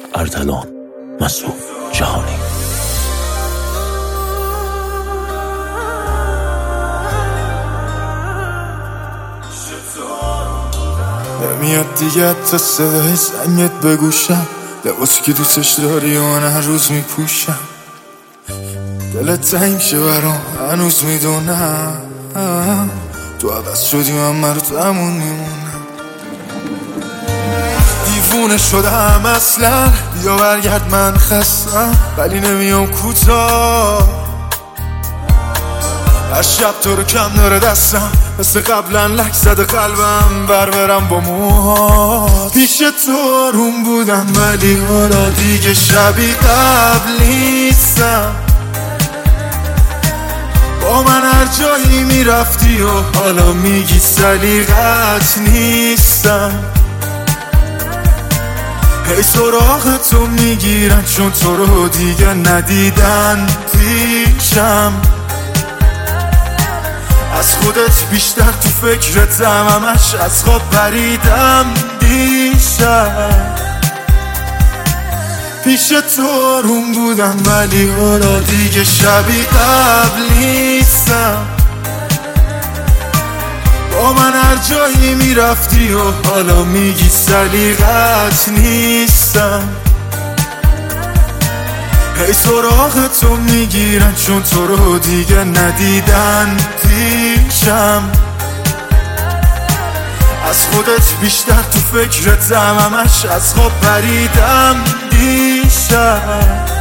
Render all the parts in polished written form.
اردلان مسعود جهانی. نمیاد دیگه تا صدای زنگت بگوشم، لباسی که دوستش داری و من هر روز میپوشم. دلت تنگ شه برام هنوز میدونم، تو عوض شدی من مرتمون میمونم. دیوونه شدم اصلا، بیا برگرد من خستم ولی نمیام کوتاه. هر شب تو رو کم داره دستم، مثل قبلا لک زده قلبم برم با موهات. پیش تو آروم بودم ولی حالا دیگه شبیه قبل نیستم. با من هر جایی میرفتی و حالا میگی سلیقت نیستم. هی سراغ تو میگیرن چون تو رو دیگه ندیدن پیشم. از خودت بیشتر تو فکرتم، همش از خواب پریدم دیشب. پیش تو آروم بودم ولی حالا دیگه شبیه قبل نیستم. با من هر جایی میرفتی و حالا میگی سلیقت نیستم. هی سراغ تو میگیرن چون تو رو دیگه ندیدن پیشم. از خودت بیشتر تو فکرتم، همش از خواب پریدم دیشب.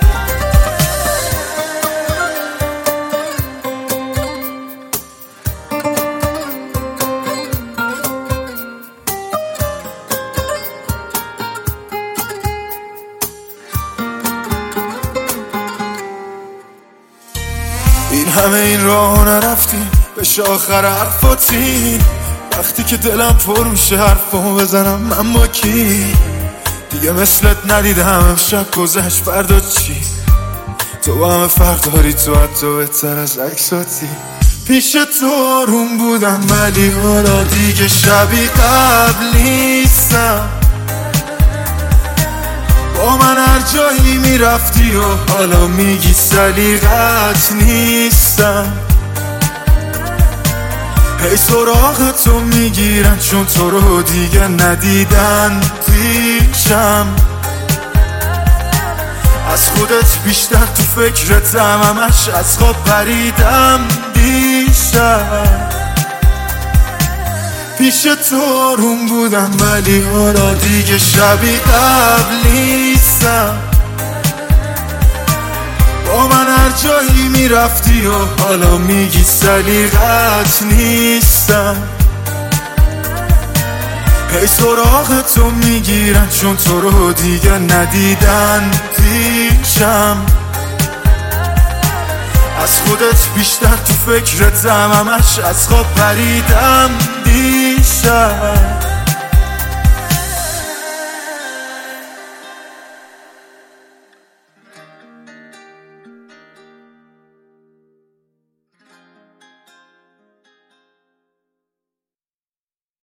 این همه این راه نرفتیم بشه آخر حرفاتی. وقتی که دلم پر میشه حرفامو بزنم من با کی؟ دیگه مثلت ندیدم، امشب گذشت فردا چی؟ تو با همه فرق داری، تو حتی بهتر از عکساتی. پیش تو آروم بودم ولی حالا دیگه شبیه قبل نیستم. با من هر جایی میرفتی و حالا میگی سلیقت نیستم. هی سراغ تو میگیرن چون تو رو دیگه ندیدن پیشم. از خودت بیشتر تو فکرتم، همش از خواب پریدم دیشب. پیش تو آروم بودم ولی حالا دیگه شبیه قبل نیستم. با من هر جایی میرفتی و حالا میگی سلیقت نیستم. هی سراغ تو میگیرن چون تو رو دیگه ندیدن پیشم. از خودت بیشتر تو فکرتم، همش از خواب پریدم دیشب.